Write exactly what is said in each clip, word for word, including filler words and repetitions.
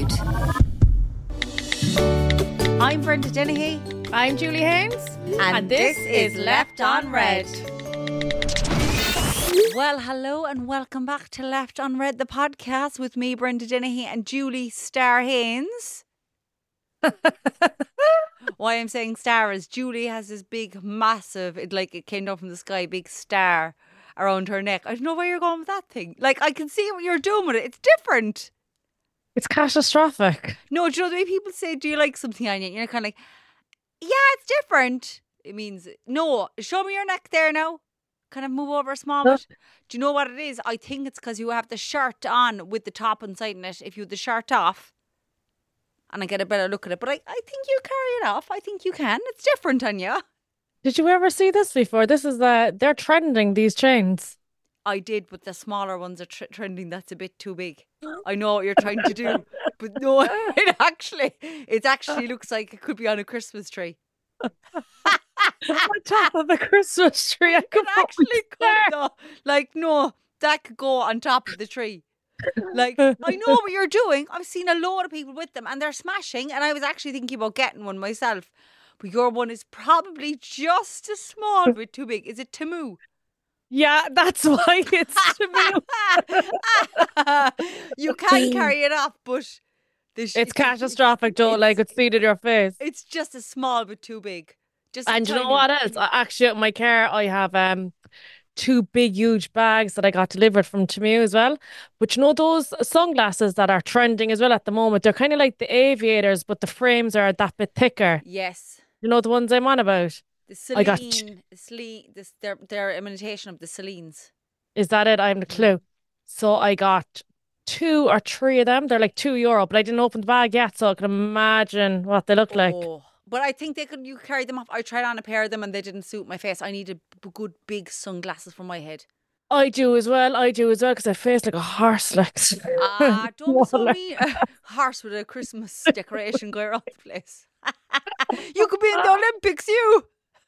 Attitude. I'm Brenda Dennehy. I'm Julie Haynes. And, and this, this is Left on Red. Well, hello and welcome back to Left on Red, the podcast with me, Brenda Dennehy, and Julie Star Haynes. Why I'm saying star is Julie has this big, massive, it like it came down from the sky, big star around her neck. I don't know where you're going with that thing. Like, I can see what you're doing with it. It's different. It's catastrophic. No, do you know the way people say, do you like something on you? You're kind of like, yeah, it's different. It means, no, show me your neck there now. Kind of move over a small bit. Do you know what it is? I think it's because you have the shirt on with the top inside in it. If you have the shirt off, and I get a better look at it. But I, I think you carry it off. I think you can. It's different on you. Did you ever see this before? This is the, they're trending, these chains. I did, but the smaller ones are tr- trending. That's a bit too big. I know what you're trying to do, but no, it actually, it actually looks like it could be on a Christmas tree. On top of a Christmas tree. I could it actually could, though. Like, no, that could go on top of the tree. Like, I know what you're doing. I've seen a lot of people with them and they're smashing. And I was actually thinking about getting one myself. But your one is probably just a small bit too big. Is it Temu? Yeah, that's why it's Temu. You can carry it off, but... Sh- it's catastrophic, Joe. Like, it's seen in your face. It's just a small bit too big. Just and you know what else? Actually, in my car, I have... um. two big, huge bags that I got delivered from Temu as well. But you know those sunglasses that are trending as well at the moment? They're kind of like the aviators, but the frames are that bit thicker. Yes. You know the ones I'm on about? The Celine, I got t- Celine, this, they're, they're imitation of the Celines. Is that it? I have no clue. So I got two or three of them. They're like two euro, but I didn't open the bag yet, so I can imagine what they look oh. like. But I think they could. You carry them off. I tried on a pair of them and they didn't suit my face. I needed good big sunglasses for my head. I do as well. I do as well because I face like a horse. Like ah, don't be so mean. A horse with a Christmas decoration going around the place. You could be in the Olympics, you.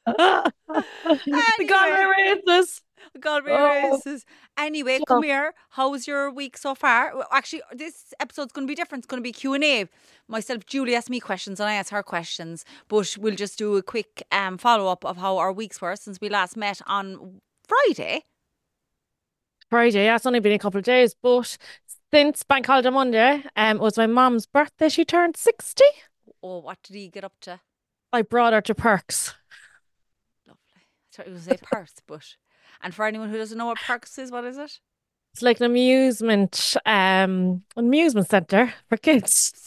The gallery races. Gallery oh. races. Anyway, come here. How's your week so far? Well, actually, this episode's going to be different. It's going to be Q and A. Myself, Julie asked me questions and I asked her questions. But we'll just do a quick um, follow-up of how our weeks were since we last met on Friday. Friday, yeah. It's only been a couple of days. But since Bank Holiday Monday, um, it was my mum's birthday. She turned sixty. Oh, what did he get up to? I brought her to Perks. Lovely. I thought it was a Perth, but... And for anyone who doesn't know what Perks is, what is it? It's like an amusement, um, amusement centre for kids.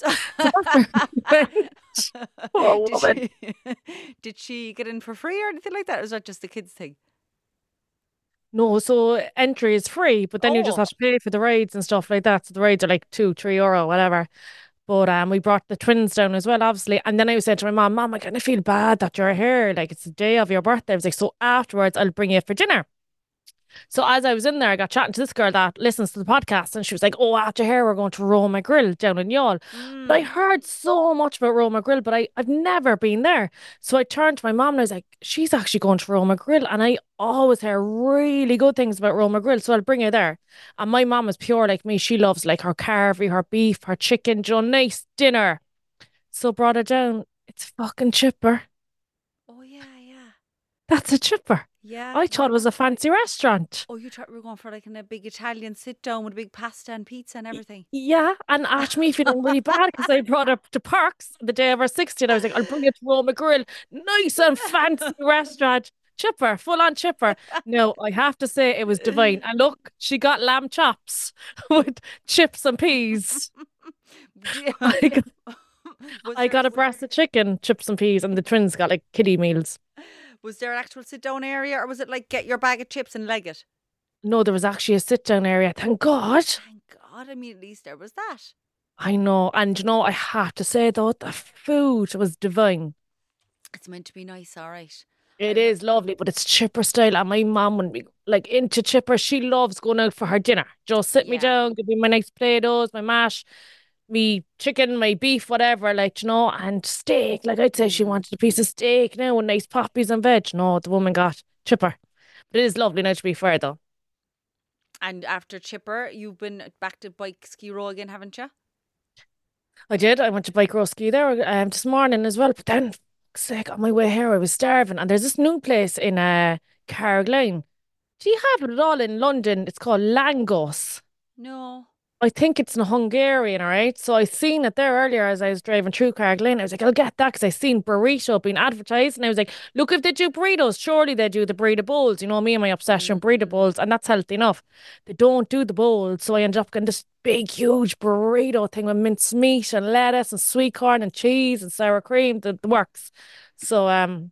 oh, did, she, did she get in for free or anything like that? Or is that just the kids thing? No, so entry is free, but then oh. you just have to pay for the rides and stuff like that. So the rides are like two, three euro, whatever. But um, we brought the twins down as well, obviously. And then I said to my mom, Mom, I kind of feel bad that you're here. Like, it's the day of your birthday. I was like, so afterwards, I'll bring you for dinner. So as I was in there, I got chatting to this girl that listens to the podcast and she was like, oh, after here, we're going to Roma Grill down in Youghal. Mm. But I heard so much about Roma Grill, but I, I've never been there. So I turned to my mom and I was like, she's actually going to Roma Grill. And I always hear really good things about Roma Grill, so I'll bring her there. And my mom is pure like me. She loves like her carvery, her beef, her chicken, you know, nice dinner. So brought her down. It's fucking chipper. Oh, yeah, yeah. That's a chipper. Yeah. I thought it was a fancy restaurant. Oh, you thought we were going for like in a big Italian sit down with a big pasta and pizza and everything. Yeah, and asked me feeling really bad because I brought her to Perks the day of her sixtieth. I was like, I'll bring you to Roma Grill. Nice and fancy restaurant. Chipper, full on chipper. No, I have to say it was divine. And look, she got lamb chops with chips and peas. Yeah. I got, I got a breast of chicken, chips and peas, and the twins got like kiddie meals. Was there an actual sit-down area or was it like get your bag of chips and leg it? No, there was actually a sit-down area. Thank God. Thank God. I mean, at least there was that. I know. And you know, I have to say though, the food was divine. It's meant to be nice, all right. It is lovely, but it's chipper style. And my mum, when we like into chipper, she loves going out for her dinner. Just sit yeah. me down, give me my nice Play-Dohs, my mash, me chicken, my beef, whatever, like, you know, and steak. Like, I'd say she wanted a piece of steak now with nice poppies and veg. No, the woman got chipper. But it is lovely now, to be fair, though. And after chipper, you've been back to bike ski row again, haven't you? I did. I went to bike Roski there um, this morning as well. But then, fuck's sake, on my way here, I was starving. And there's this new place in uh, Carrigaline. Do you have it at all in London? It's called Langos. No. I think it's in Hungarian, all right? So I seen it there earlier as I was driving through Carrigaline. I was like, I'll get that because I seen burrito being advertised. And I was like, look, if they do burritos, surely they do the burrito bowls. You know, me and my obsession, burrito Mm-hmm. bowls. And that's healthy enough. They don't do the bowls. So I ended up getting this big, huge burrito thing with minced meat and lettuce and sweet corn and cheese and sour cream. The, the works. So, um,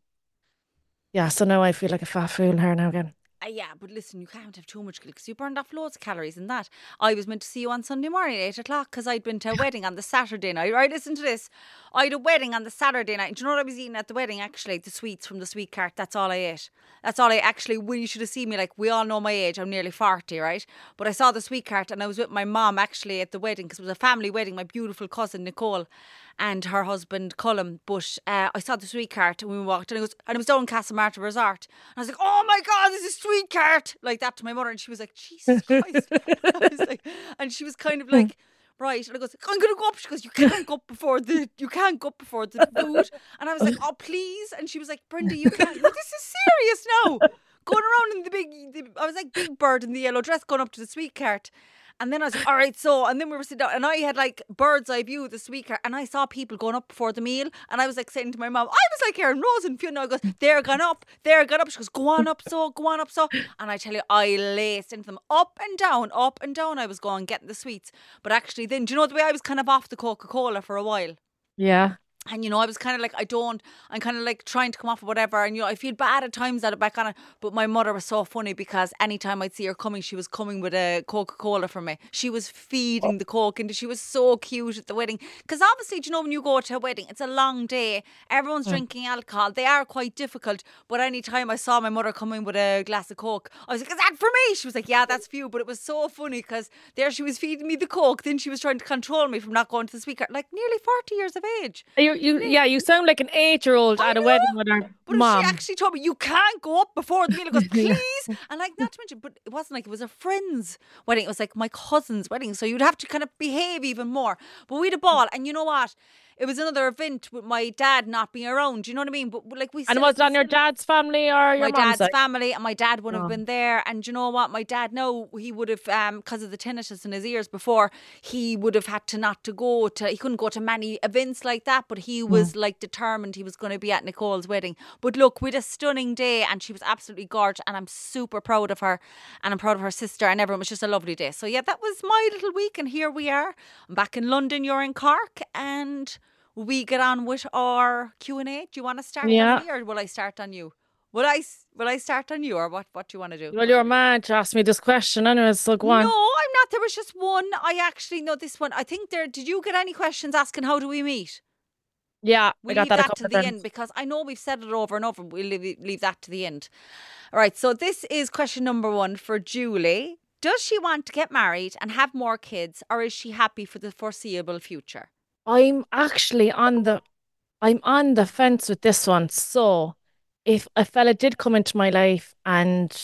yeah, so now I feel like a fat fool here now again. Uh, yeah, but listen, you can't have too much because you burned off loads of calories in that. I was meant to see you on Sunday morning at eight o'clock because I'd been to a wedding on the Saturday night. Right, listen to this. I had a wedding on the Saturday night. Do you know what I was eating at the wedding? Actually, the sweets from the sweet cart. That's all I ate. That's all I actually, when you should have seen me, like, we all know my age. I'm nearly forty, right? But I saw the sweet cart and I was with my mom actually at the wedding because it was a family wedding. My beautiful cousin, Nicole, and her husband Cullum. But uh, I saw the sweet cart and we walked and it was and it was down in Castlemartin Resort. And I was like, oh my God, this is sweet cart, like that to my mother, and she was like, Jesus Christ. I was like, and she was kind of like, right. And I goes, I'm gonna go up. She goes, you can't go up before the you can't go up before the food. And I was like, oh please. And she was like, Brenda, you can't. Like, this is serious now. Going around in the big, the, I was like Big Bird in the yellow dress, going up to the sweet cart. And then I was like, all right, so, and then we were sitting down and I had like bird's eye view of the sweet cart and I saw people going up before the meal and I was like saying to my mom, I was like Erin Rose and Fiona goes, they're gone up, they're gone up. She goes, go on up, so, go on up, so. And I tell you, I laced into them up and down, up and down. I was going getting the sweets. But actually then, do you know the way I was kind of off the Coca-Cola for a while? Yeah. And, you know, I was kind of like, I don't, I'm kind of like trying to come off of whatever. And, you know, I feel bad at times that it back on it. But my mother was so funny because anytime I'd see her coming, she was coming with a Coca-Cola for me. She was feeding the Coke and she was so cute at the wedding. Because obviously, do you know, when you go to a wedding, it's a long day. Everyone's Mm. drinking alcohol. They are quite difficult. But anytime I saw my mother coming with a glass of Coke, I was like, is that for me? She was like, yeah, that's for you. But it was so funny because there she was feeding me the Coke. Then she was trying to control me from not going to the sweet cart. Like nearly forty years of age. You, you, yeah, you sound like an eight-year-old I at a know. wedding with her But if she mom. actually told me, you can't go up before the meal, it goes, Yeah. please. And like, not to mention, but it wasn't like it was a friend's wedding. It was like my cousin's wedding. So you'd have to kind of behave even more. But we had a ball. And you know what? It was another event with my dad not being around. Do you know what I mean? But like we And still was had it to on your celebrate dad's family or your my mom's dad's side? family, and my dad wouldn't have Oh. been there. And you know what? My dad, no, he would have, um, because of the tinnitus in his ears before, he would have had to not to go to, he couldn't go to many events like that, but he was like determined he was going to be at Nicole's wedding. But look, we had a stunning day and she was absolutely gorgeous and I'm super proud of her and I'm proud of her sister and everyone. It was just a lovely day. So yeah, that was my little week and here we are. I'm back in London, you're in Cork, and we get on with our Q and A. Do you want to start Yeah. on me or will I start on you? Will I, s- will I start on you or what, what do you want to do? Well, you're mad to ask me this question anyways, so go No, on. I'm not. There was just one. I actually know this one. I think there, did you get any questions asking how do we meet? Yeah, I We'll got leave that a that couple to of the times. end because I know we've said it over and over. We'll leave, leave that to the end. All right. So this is question number one for Julie. Does she want to get married and have more kids or is she happy for the foreseeable future? I'm actually on the I'm on the fence with this one. So if a fella did come into my life and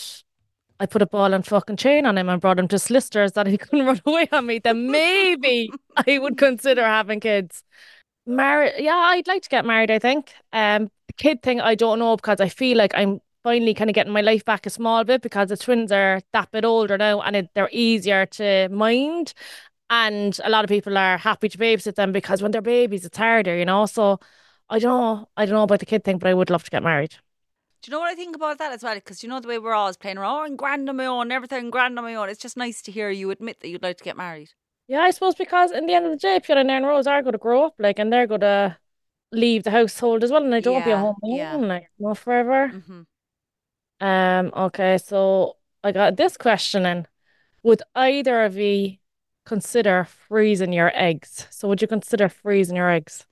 I put a ball and fucking chain on him and brought him to solicitors that he couldn't run away on me, then maybe I would consider having kids. Married, yeah, I'd like to get married, I think. Um, the kid thing, I don't know because I feel like I'm finally kind of getting my life back a small bit because the twins are that bit older now and it, they're easier to mind. And a lot of people are happy to babysit them because when they're babies, it's harder, you know? So I don't know. I don't know about the kid thing, but I would love to get married. Do you know what I think about that as well? Because you know the way we're always playing around, oh, I'm grand on my own, everything grand on my own. It's just nice to hear you admit that you'd like to get married. Yeah, I suppose because in the end of the day, Fiona and Aaron Rose are going to grow up, like, and they're going to leave the household as well, and I don't want to be a Yeah, home yeah. alone, like, you know, forever. Mm-hmm. Um, okay, so I got this question in. Would either of you consider freezing your eggs? So would you consider freezing your eggs?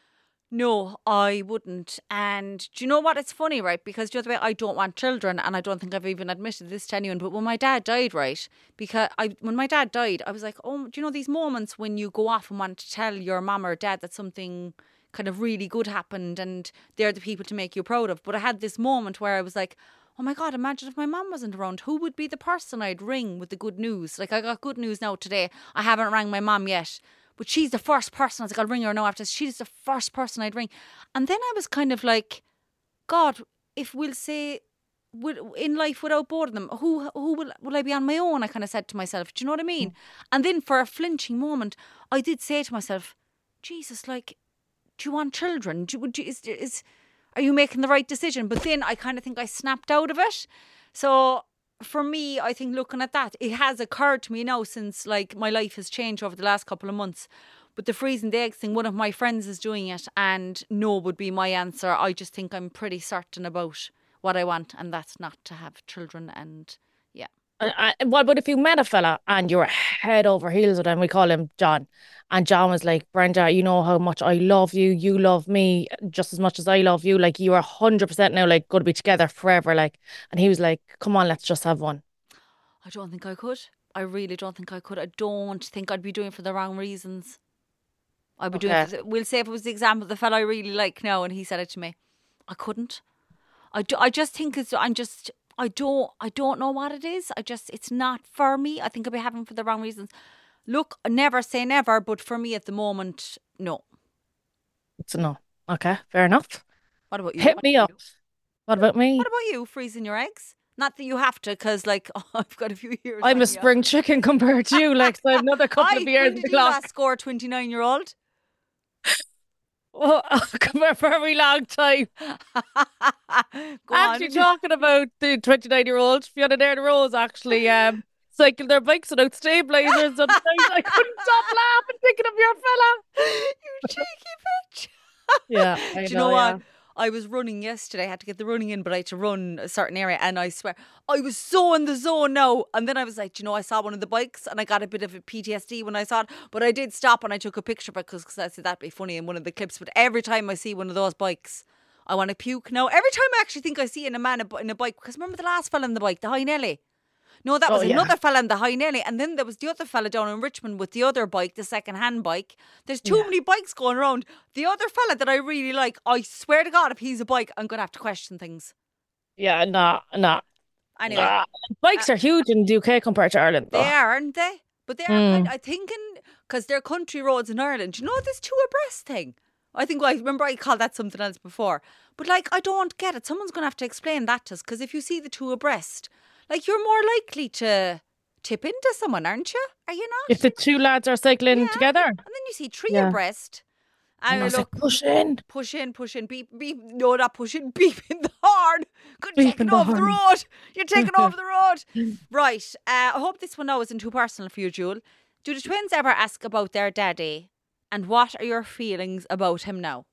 No, I wouldn't. And do you know what? It's funny, right? Because the other way, I don't want children, and I don't think I've even admitted this to anyone. But when my dad died, right? Because I, when my dad died, I was like, oh, do you know these moments when you go off and want to tell your mum or dad that something kind of really good happened, and they're the people to make you proud of. But I had this moment where I was like, oh my God, imagine if my mum wasn't around. Who would be the person I'd ring with the good news? Like, I got good news now today. I haven't rang my mum yet. But she's the first person. I was like, I'll ring her now after this. She's the first person I'd ring. And then I was kind of like, God, if we'll say in life without both of them, who who will will I be on my own? I kind of said to myself, do you know what I mean? Mm. And then for a flinching moment, I did say to myself, Jesus, like, do you want children? Do, do, is, is, are you making the right decision? But then I kind of think I snapped out of it. So for me, I think looking at that, it has occurred to me now since like my life has changed over the last couple of months. But the freezing the eggs thing, one of my friends is doing it, and no would be my answer. I just think I'm pretty certain about what I want, and that's not to have children. And yeah. I, I, well, but if you met a fella and you were head over heels with him, we call him John, and John was like, Brenda, you know how much I love you. You love me just as much as I love you. Like, you are one hundred percent now, like, going to be together forever. Like, and he was like, come on, let's just have one. I don't think I could. I really don't think I could. I don't think I'd be doing it for the wrong reasons. I'd be okay. doing it. We'll say if it was the example of the fella I really like now and he said it to me. I couldn't. I, do, I just think it's, I'm just, I don't, I don't know what it is. I just, it's not for me. I think I'd be having it for the wrong reasons. Look, never say never, but for me at the moment, no. It's a no. Okay, fair enough. What about you? Hit what me up. You? What about me? What about you, freezing your eggs? Not that you have to, because like oh, I've got a few years. I'm a spring you. chicken compared to you. Like, so I have another couple I, of years. When did you clock. last score twenty-nine year old? Well, come here for a very long time. Actually, on. Talking about the twenty-nine year old Fiona Nairn Rose actually um cycled their bikes without stabilizers. And I couldn't stop laughing thinking of your fella. You cheeky bitch. Yeah, I do you know, know yeah. what? I was running yesterday. I had to get the running in, but I had to run a certain area. And I swear, I was so in the zone now. And then I was like, you know, I saw one of the bikes and I got a bit of a P T S D when I saw it. But I did stop and I took a picture of it because I said that'd be funny in one of the clips. But every time I see one of those bikes, I want to puke now. Every time I actually think I see in a man in a bike, because remember the last fella in the bike, the High Nelly? No, that was oh, yeah. another fella in the High Nelly. And then there was the other fella down in Richmond with the other bike, the second-hand bike. There's too yeah. many bikes going around. The other fella that I really like, I swear to God, if he's a bike, I'm going to have to question things. Yeah, nah, nah. Anyway. Nah. Bikes uh, are huge in the U K compared to Ireland, though. They are, aren't they? But they are, mm. kind of, I think, because they're country roads in Ireland. Do you know this two abreast thing? I think, I remember I called that something else before. But, like, I don't get it. Someone's going to have to explain that to us, because if you see the two abreast, like, you're more likely to tip into someone, aren't you? Are you not? If the two lads are cycling yeah. together. And then you see three yeah. abreast. And I look, like, push in. Push in, push in, beep, beep. No, not push in, beep in the horn. Good taking over the road. You're taking over the road. Right. Uh, I hope this one now isn't too personal for you, Jewel. Do the twins ever ask about their daddy? And what are your feelings about him now?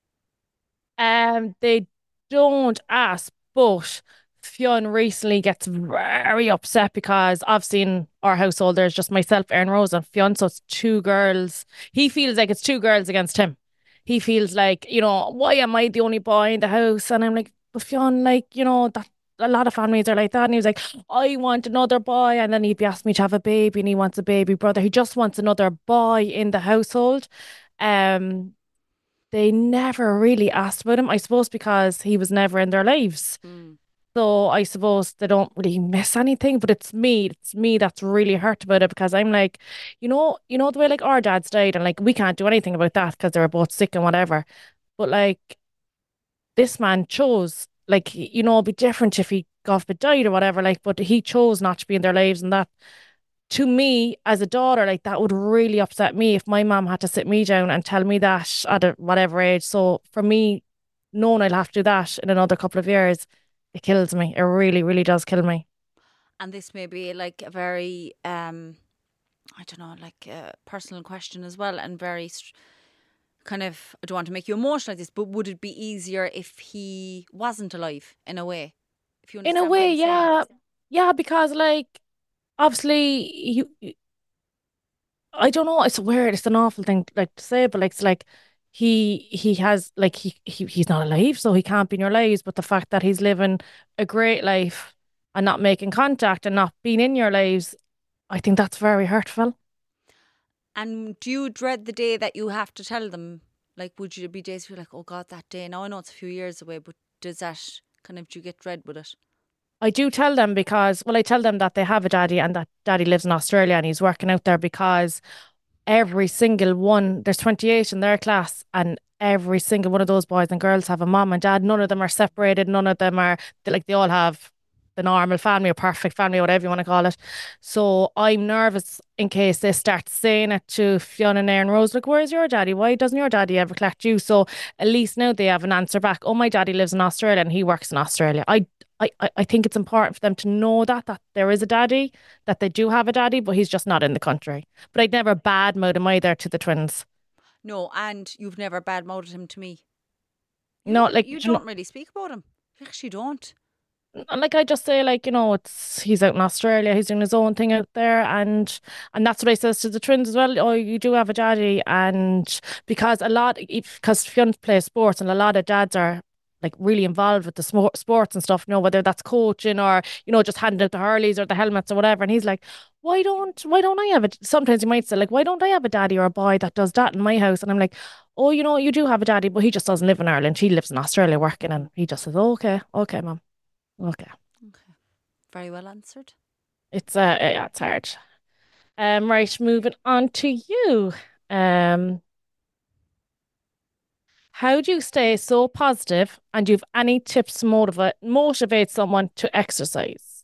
Um, They don't ask, but Fionn recently gets very upset because I've seen our household, there's just myself, Erin Rose and Fionn, so it's two girls. He feels like it's two girls against him. He feels like, you know, why am I the only boy in the house? And I'm like, but Fionn, like, you know, that a lot of families are like that. And he was like, I want another boy. And then he'd be asking me to have a baby and he wants a baby brother. He just wants another boy in the household. Um, They never really asked about him, I suppose, because he was never in their lives. Mm. So I suppose they don't really miss anything, but it's me, it's me that's really hurt about it because I'm like, you know, you know the way like our dads died and like we can't do anything about that because they were both sick and whatever. But like this man chose, like, you know, it'd be different if he got a died or whatever, like, but he chose not to be in their lives, and that to me as a daughter, like that would really upset me if my mum had to sit me down and tell me that at a whatever age. So for me, knowing I'll have to do that in another couple of years, it kills me. It really, really does kill me. And this may be like a very, um, I don't know, like a personal question as well, and very kind of, I don't want to make you emotional like this, but would it be easier if he wasn't alive in a way? If you in a way, yeah. Yeah, because like, obviously, you, I don't know, it's weird, it's an awful thing like to say, but like, it's like, he he has like he, he he's not alive, so he can't be in your lives, but the fact that he's living a great life and not making contact and not being in your lives, I think that's very hurtful. And do you dread the day that you have to tell them? Like, would you be days where you're like, oh God, that day, now I know it's a few years away, but does that kind of, do you get dread with it? I do tell them because, well, I tell them that they have a daddy and that daddy lives in Australia and he's working out there because every single one, there's twenty-eight in their class, and every single one of those boys and girls have a mom and dad. None of them are separated. None of them are, they- like, they all have the normal family or perfect family, whatever you want to call it. So I'm nervous in case they start saying it to Fiona and Aaron Rose, like, where's your daddy? Why doesn't your daddy ever collect you? So at least now they have an answer back. Oh, my daddy lives in Australia and he works in Australia. I I, I I think it's important for them to know that that there is a daddy, that they do have a daddy, but he's just not in the country. But I'd never badmouth him either to the twins. No, and you've never badmouthed him to me. You, No, you, like, you do you know, don't really speak about him. You actually don't. like I just say, like, you know, it's he's out in Australia, he's doing his own thing out there, and and that's what I says to the twins as well. Oh, you do have a daddy, and because a lot, because Fionn plays sports, and a lot of dads are like really involved with the smo- sports and stuff. You know, whether that's coaching or you know just handing out the hurleys or the helmets or whatever. And he's like, why don't why don't I have it? Sometimes he might say like, why don't I have a daddy or a boy that does that in my house? And I'm like, oh, you know, you do have a daddy, but he just doesn't live in Ireland. He lives in Australia working, and he just says, oh, okay, okay, mom. Okay. Okay. Very well answered. It's uh yeah, it's hard. Um, right, moving on to you. Um, how do you stay so positive and do you have any tips to motivate motivate someone to exercise?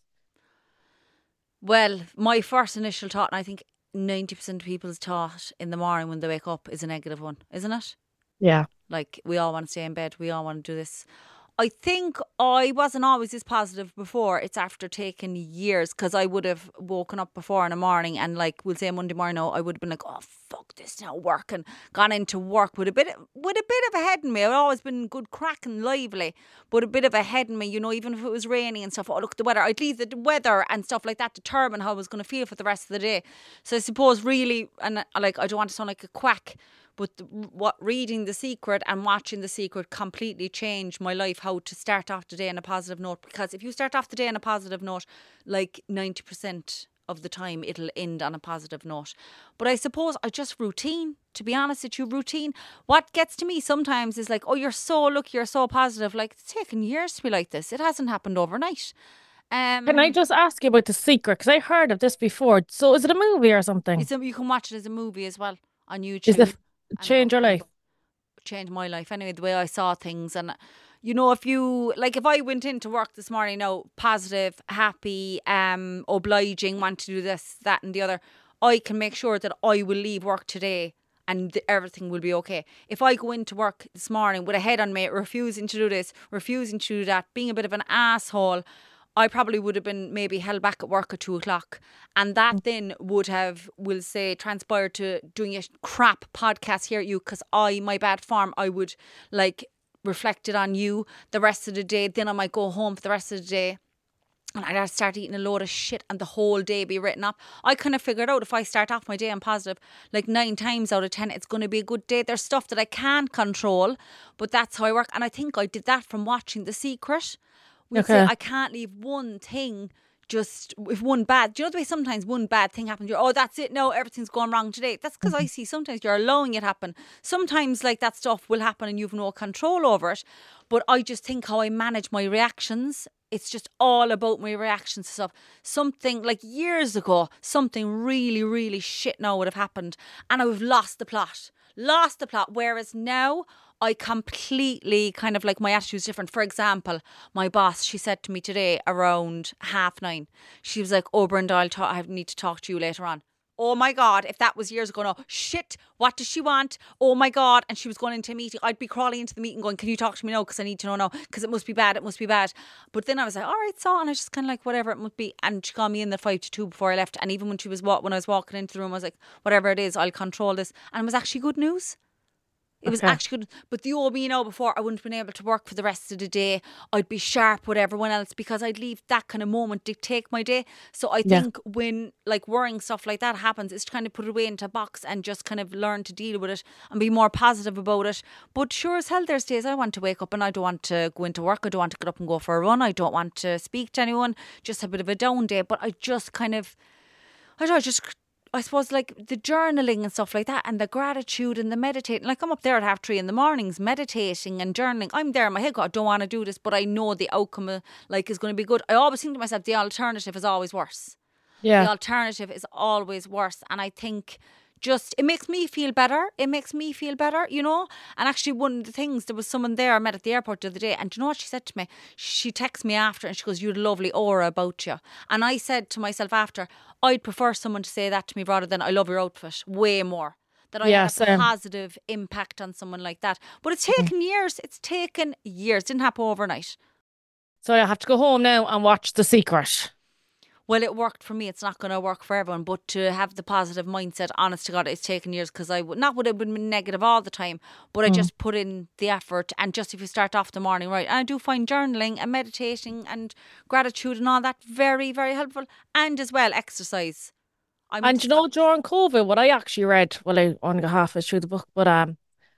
Well, my first initial thought, and I think ninety percent of people's thought in the morning when they wake up is a negative one, isn't it? Yeah. Like, we all want to stay in bed. We all want to do this. I think I wasn't always this positive before. It's after taking years, because I would have woken up before in the morning and, like, we'll say Monday morning, I would have been like, oh, fuck this now, work, and gone into work with a bit with a bit of a head in me. I've always been good crack and lively, but a bit of a head in me, you know, even if it was raining and stuff. Oh, look, the weather. I'd leave the weather and stuff like that determine how I was going to feel for the rest of the day. So I suppose really, and uh, like, I don't want to sound like a quack, but the, what reading The Secret and watching The Secret completely changed my life, how to start off the day on a positive note. Because if you start off the day on a positive note, like ninety percent of the time it'll end on a positive note. But I suppose I just routine, to be honest with you, routine. What gets to me sometimes is like, oh, you're so, look, you're so positive. Like, it's taken years to be like this. It hasn't happened overnight. Can I Um, just ask you about The Secret? Because I heard of this before. So is it a movie or something? it's a, you can watch it as a movie as well on Is YouTube. it And go, change your and life? go. Changed my life anyway, the way I saw things. And you know, if you like, if I went into work this morning now positive, happy, um obliging, want to do this, that and the other, I can make sure that I will leave work today and th- everything will be okay. If I go into work this morning with a head on me, refusing to do this, refusing to do that, being a bit of an asshole, I probably would have been maybe held back at work at two o'clock. And that then would have, we'll say, transpired to doing a crap podcast here at you, because I, my bad form, I would like reflect it on you the rest of the day. Then I might go home for the rest of the day and I'd start eating a load of shit and the whole day be written up. I kind of figured out if I start off my day on positive, like nine times out of ten, it's going to be a good day. There's stuff that I can't control, but that's how I work. And I think I did that from watching The Secret. We'll say Okay. I can't leave one thing just, if one bad, do you know the way sometimes one bad thing happens, you're, oh, that's it, no, everything's going wrong today. That's because I see sometimes you're allowing it happen. Sometimes like that stuff will happen and you've no control over it. But I just think how I manage my reactions, it's just all about my reactions to stuff. Something like years ago, something really, really shit now would have happened and I would have lost the plot. Lost the plot. Whereas now, I completely kind of like, my attitude is different. For example, my boss, she said to me today around half nine, she was like, oh, Brenda, I'll talk, I need to talk to you later on. Oh my God, if that was years ago now, shit, what does she want? Oh my God. And she was going into a meeting. I'd be crawling into the meeting going, can you talk to me now? Because I need to know now. Because it must be bad. It must be bad. But then I was like, all right, so. And I was just kind of like, whatever it must be. And she called me in the five to two before I left. And even when she was, when I was walking into the room, I was like, whatever it is, I'll control this. And it was actually good news. It was Okay. actually good. But the old me now before, I wouldn't have been able to work for the rest of the day. I'd be sharp with everyone else because I'd leave that kind of moment dictate my day. So I Yeah. think when like worrying stuff like that happens, it's to kind of put it away into a box and just kind of learn to deal with it and be more positive about it. But sure as hell, there's days I want to wake up and I don't want to go into work. I don't want to get up and go for a run. I don't want to speak to anyone. Just a bit of a down day. But I just kind of, I don't know, just... I suppose like the journaling and stuff like that and the gratitude and the meditating. Like I'm up there at half three in the mornings meditating and journaling. I'm there in my head, God, I don't want to do this, but I know the outcome uh, like is going to be good. I always think to myself, the alternative is always worse. The Yeah. alternative is always worse. And I think just, it makes me feel better. It makes me feel better, you know. And actually, one of the things, there was someone there I met at the airport the other day, and do you know what she said to me? She texted me after and she goes, "You had a lovely aura about you." And I said to myself after, I'd prefer someone to say that to me rather than "I love your outfit," way more. That I Yeah, had a same. positive impact on someone like that. But it's taken years. It's taken years. Didn't happen overnight. So I have to go home now and watch The Secret. Well, it worked for me. It's not going to work for everyone, but to have the positive mindset, honest to God, it's taken years because I would not would have been negative all the time, but I just put in the effort. And just if you start off the morning right, and I do find journaling and meditating and gratitude and all that very, very helpful, and as well exercise. I'm And you know, during COVID, what I actually read, well, I only got halfway through the book, but um,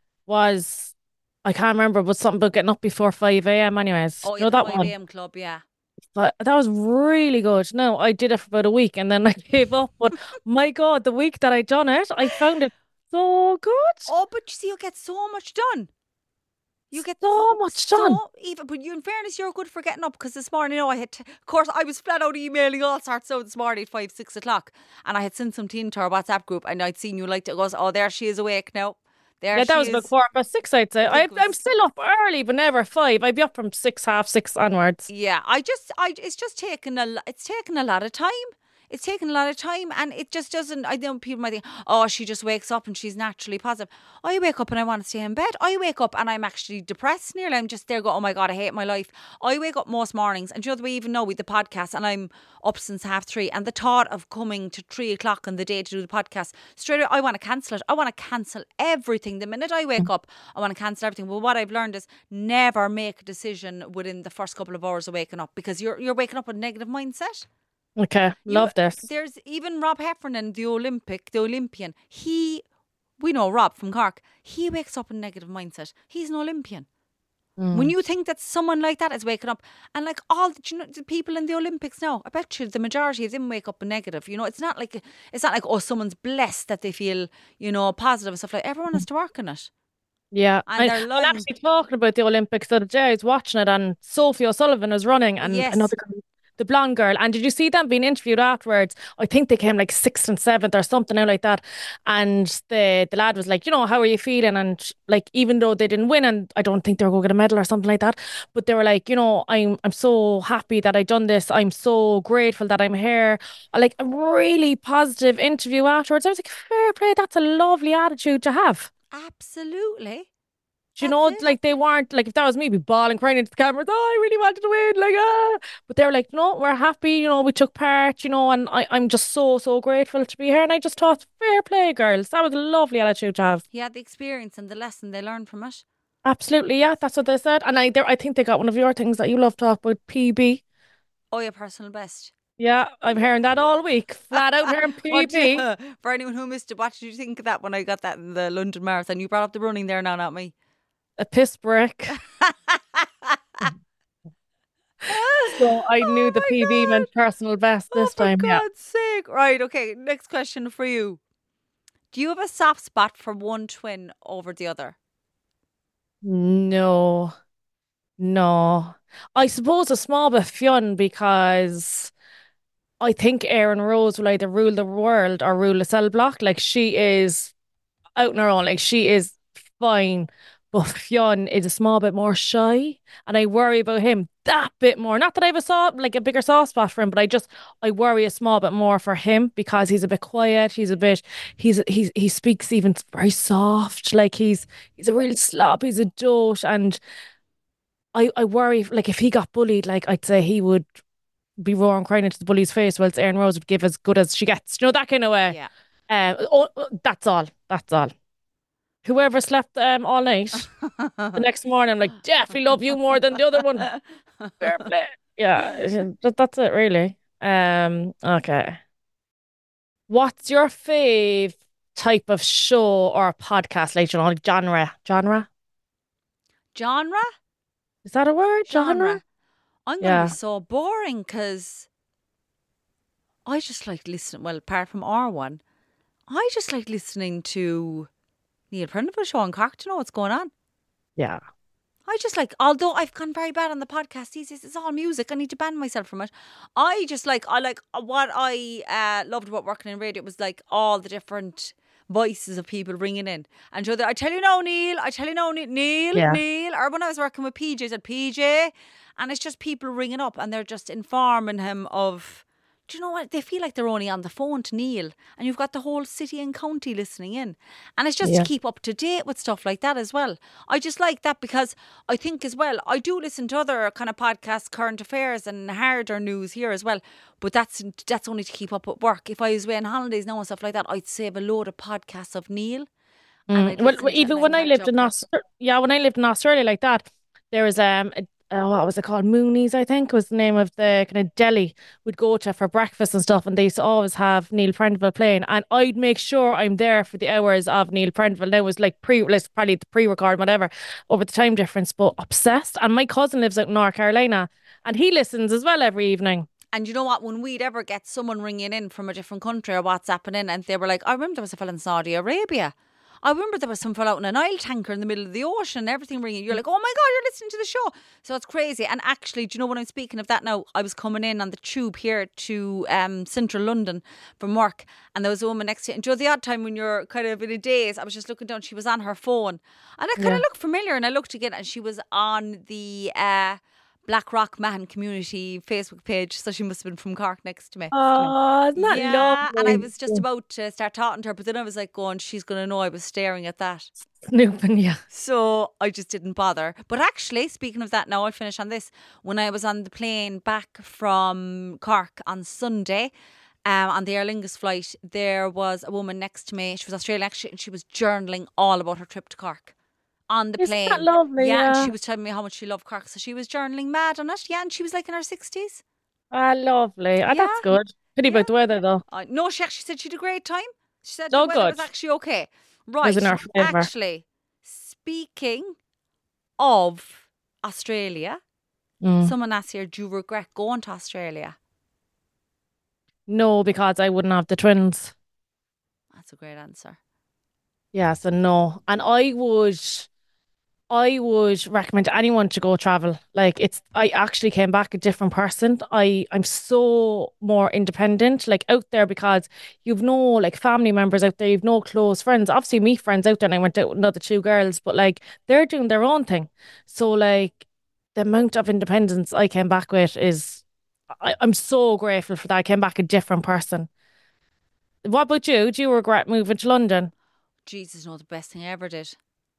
was I can't remember, but something about getting up before five a m. Anyways, oh, you yeah, know the that five one. a m club, yeah. But that was really good. No, I did it for about a week and then I gave up. But my God, the week that I done it, I found it so good. Oh, but you see, you get so much done. You get so much so done. Even, but you, in fairness, you're good for getting up because this morning, you know, I had, to, of course, I was flat out emailing all sorts out this morning at five, six o'clock, and I had sent something into our WhatsApp group, and I'd seen you like it goes, oh, there she is awake now. There Yeah, that she was is. about quarter past six, I'd say. I I, think it I'm was- still up early, but never five. I'd be up from six, half six onwards. Yeah, I just, I, it's just taken a, lo- it's taken a lot of time. It's taken a lot of time, and it just doesn't. I know people might think, oh, she just wakes up and she's naturally positive. I wake up and I want to stay in bed. I wake up and I'm actually depressed nearly. I'm just there going, oh my God, I hate my life. I wake up most mornings, and you know, we even know with the podcast, and I'm up since half three, and the thought of coming to three o'clock on the day to do the podcast, straight away, I want to cancel it. I want to cancel everything. The minute I wake up, I want to cancel everything. But what I've learned is never make a decision within the first couple of hours of waking up, because you're you're waking up with a negative mindset. Okay, You- love this. There's even Rob Heffernan, the Olympic, the Olympian. He, we know Rob from Cork. He wakes up in negative mindset. He's an Olympian. Mm. When you think that someone like that is waking up, and like all the, you know, the people in the Olympics now, I bet you the majority of them wake up in negative. You know, it's not like it's not like oh, someone's blessed that they feel, you know, positive and stuff like. Everyone has to work on it. Yeah, And and they're well, learning. actually talking about the Olympics the other day, I was watching it, and Sophie O'Sullivan was running, and Yes. another girl, the blonde girl. And did you see them being interviewed afterwards? I think they came like sixth and seventh or something out like that. And the the lad was like, you know, how are you feeling? And like, even though they didn't win, and I don't think they were going to get a medal or something like that, but they were like, you know, I'm I'm so happy that I done this. I'm so grateful that I'm here. Like a really positive interview afterwards. I was like, fair play. That's a lovely attitude to have. Absolutely. Do you know, That's it. like they weren't like if that was me, be bawling, crying into the cameras. Oh, I really wanted to win, like ah. But they were like, no, we're happy. You know, we took part. You know, and I, I'm just so so grateful to be here. And I just thought, fair play, girls. That was a lovely attitude to have. He had the experience and the lesson they learned from it. Absolutely, yeah, that's what they said. And I, there, I think they got one of your things that you love to talk about, P B. Oh, your personal best. Yeah, I'm hearing that all week, flat out hearing What do P B. you- for anyone who missed it, what did you think of that when I got that in the London Marathon? You brought up the running there now, not me. A piss break. So I knew Oh the my P B God. meant personal best this oh, time. For Yeah. God's sake. Right, okay. Next question for you. Do you have a soft spot for one twin over the other? No, no. I suppose a small bit fun because I think Erin Rose will either rule the world or rule a cell block. Like she is out on her own. Like she is fine. But Fionn is a small bit more shy, and I worry about him that bit more. Not that I have a soft, like a bigger soft spot for him, but I just I worry a small bit more for him because he's a bit quiet. He's a bit he's he's he speaks even very soft. Like he's he's a real slop. He's a dote, and I I worry like if he got bullied, like I'd say he would be roaring crying into the bully's face, whilst Erin Rose would give as good as she gets. You know that kind of way. Yeah. Um, oh, oh, that's all. That's all. Whoever slept um all night, the next morning I'm like, definitely love you more than the other one. Fair play. Yeah, that- that's it really. Um, okay. What's your fave type of show or podcast? Like, you know, like genre? Genre? Genre? Is that a word? Genre? Genre. I'm going to Yeah. be so boring because I just like listening. Well, apart from R one, I just like listening to Neil Prendeville show on Cork to know what's going on. Yeah. I just like, although I've gone very bad on the podcast these days, it's all music. I need to ban myself from it. I just like, I like what I uh, loved about working in radio was like all the different voices of people ringing in. And Joe, I tell you now, Neil, I tell you now, Ne- Neil, Yeah. Neil. Or when I was working with P J, I said, P J. And it's just people ringing up and they're just informing him of, do you know what? They feel like they're only on the phone to Neil. And you've got the whole city and county listening in. And it's just Yeah. to keep up to date with stuff like that as well. I just like that because I think as well, I do listen to other kind of podcasts, current affairs and harder news here as well. But that's that's only to keep up with work. If I was away on holidays now and stuff like that, I'd save a load of podcasts of Neil. And I'd Mm. Well, listen well, to it even and I when can I catch lived up. in Australia, yeah, when I lived in Australia like that, there was um, a, uh, what was it called? Mooney's, I think, was the name of the kind of deli we'd go to for breakfast and stuff, and they used to always have Neil Prendeville playing, and I'd make sure I'm there for the hours of Neil Prendeville. Now it was like pre, let's probably the pre-record, whatever, over the time difference, but obsessed. And my cousin lives out in North Carolina, and he listens as well every evening. And you know what? When we'd ever get someone ringing in from a different country or WhatsApping in, and they were like, I remember there was a fella in Saudi Arabia. I remember there was some fella out in an oil tanker in the middle of the ocean and everything ringing. You're like, oh my God, you're listening to the show. So it's crazy. And actually, do you know when I'm speaking of that now? I was coming in on the tube here to um, central London from work, and there was a woman next to you. And do you know the odd time when you're kind of in a daze, I was just looking down, she was on her phone. And I kind Yeah. of looked familiar, and I looked again, and she was on the uh, Black Rock Man community Facebook page. So she must have been from Cork next to me. Oh, isn't that Yeah, and I lovely? was just about to start talking to her, but then I was like going, she's going to know I was staring at that. Snooping, yeah. So I just didn't bother. But actually, speaking of that, now I'll finish on this. When I was on the plane back from Cork on Sunday, um, on the Aer Lingus flight, there was a woman next to me. She was Australian actually, and she was journaling all about her trip to Cork on the Isn't plane. that lovely? Yeah, and Yeah. she was telling me how much she loved Cork. So she was journaling mad on it. Yeah, and she was like in her sixties. Ah, lovely. Ah, Yeah. that's good. Pity Yeah. about the weather, though. Uh, no, she actually said she had a great time. She said Oh, the weather was good. actually okay. Was Right. in our favour. Actually, speaking of Australia, Mm. someone asked here, do you regret going to Australia? No, because I wouldn't have the twins. That's a great answer. Yeah, so no. And I would, I would recommend anyone to go travel. Like it's, I actually came back a different person. I, I'm so more independent, like out there because you've no like family members out there. You've no close friends. Obviously, me friends out there, and I went out with another two girls, but like they're doing their own thing. So like the amount of independence I came back with is, I, I'm so grateful for that. I came back a different person. What about you? Do you regret moving to London? Jesus, no, the best thing I ever did.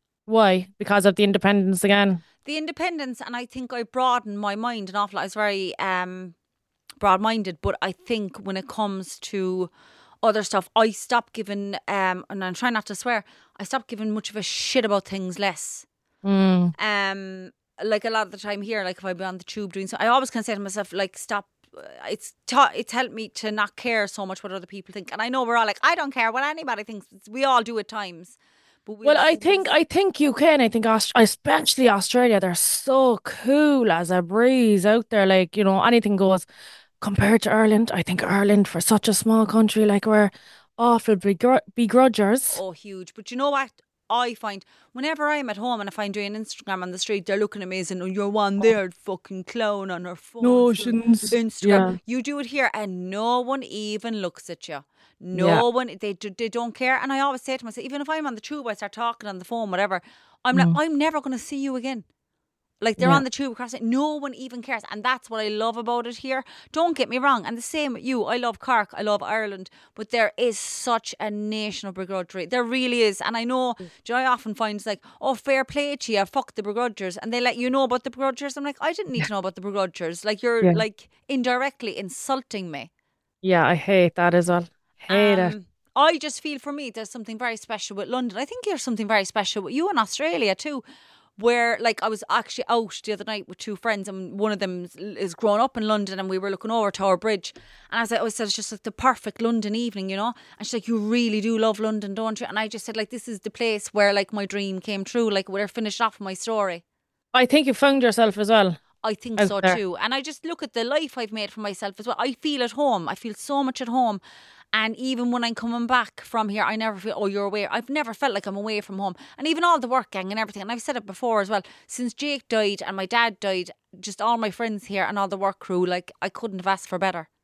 Why? Because of the independence again? The independence, and I think I broadened my mind an awful lot. I was very um, broad-minded, but I think when it comes to other stuff, I stopped giving, um, and I'm trying not to swear, I stopped giving much of a shit about things less. Mm. Um, like a lot of the time here, like if I'd be on the tube doing so, I always can say to myself, like, stop. uh, It's taught. It's helped me to not care so much what other people think, and I know we're all like, I don't care what anybody thinks. We all do at times, but we Well, I think I think U K and I think Aust especially Australia, they're so cool as a breeze out there. Like, you know, anything goes compared to Ireland. I think Ireland, for such a small country, like we're awful begr begrudgers. oh huge. But you know what? I find whenever I'm at home and if I'm doing Instagram on the street, they're looking at me as, oh, you're one there, fucking clown on her phone. Notions. Instagram. Yeah. You do it here and no one even looks at you. No Yeah. one, they, do- they don't care. And I always say to myself, even if I'm on the tube, I start talking on the phone, whatever, I'm Mm. like, I'm never going to see you again. Like they're Yeah. on the tube across it. No one even cares. And that's what I love about it here. Don't get me wrong. And the same with you. I love Cork. I love Ireland. But there is such a nation of begrudgery. There really is. And I know, do you know, I often find it's like, oh, fair play to you. Fuck the begrudgers. And they let you know about the begrudgers. I'm like, I didn't need to know about the begrudgers. Like you're Yeah. like indirectly insulting me. Yeah, I hate that as well. Hate it. Um, I just feel for me there's something very special with London. I think there's something very special with you in Australia too. Where like I was actually out the other night with two friends and one of them is, is grown up in London and we were looking over Tower Bridge and I was like, I said it's just like the perfect London evening, you know. And she's like, you really do love London, don't you? And I just said like, this is the place where like my dream came true. Like we're finished off my story. I think you found yourself as well. I think Out so there. too. And I just look at the life I've made for myself as well. I feel at home. I feel so much at home. And even when I'm coming back from here, I never feel, oh, you're away. I've never felt like I'm away from home. And even all the work gang and everything. And I've said it before as well. Since Jake died and my dad died, just all my friends here and all the work crew, like I couldn't have asked for better.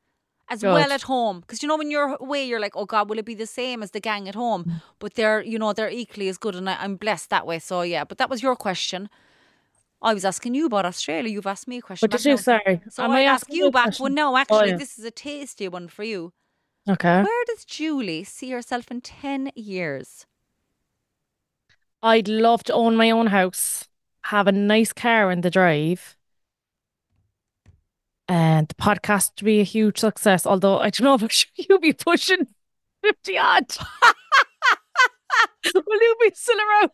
as Good. well at home. Because you know when you're away, you're like, oh God, will it be the same as the gang at home? Mm. But they're, you know, they're equally as good, and I, I'm blessed that way. So yeah, but that was your question. I was asking you about Australia. You've asked me a question What back did you now. So, say? so Am I'll I ask asking you you a back question? one now. Oh, Actually, yeah. this is a tasty one for you. Okay. Where does Julie see herself in ten years? I'd love to own my own house, have a nice car in the drive, and the podcast to be a huge success. Although I don't know if you'll be pushing fifty odd. Will you be still around?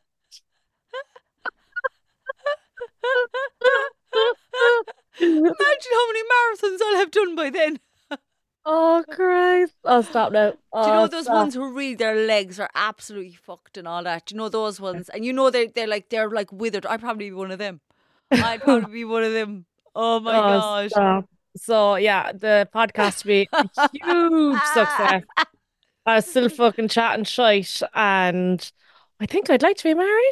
Imagine how many marathons I'll have done by then. Oh, Christ. I'll stop now. Oh, Do you know those stop. ones who really their legs are absolutely fucked and all that? Do you know those ones? And you know they're they're like they're like withered. I'd probably be one of them. I'd probably be one of them. Oh my Oh, gosh. stop. So, yeah, the podcast to be a huge success. I was still fucking chatting shite, and I think I'd like to be married.